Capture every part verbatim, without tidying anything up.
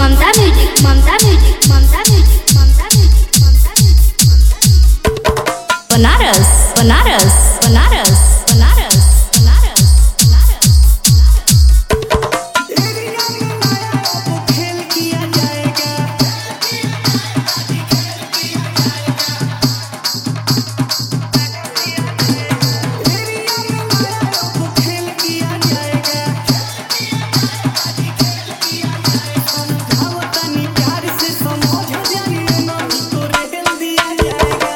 ममता music Mamta music Mamta music Mamta music Mamta music Banaras Banaras Banaras Banaras Banaras Banaras खेल किया जाएगा खेल किया जाएगा समझावतानी प्यार से समझ जाइए ना तो रेल दिया जाएगा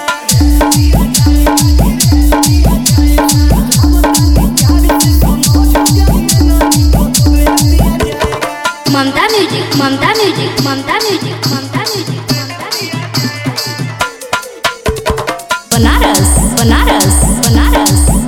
Mamta music Mamta music Mamta music Mamta music Banaras Banaras Banaras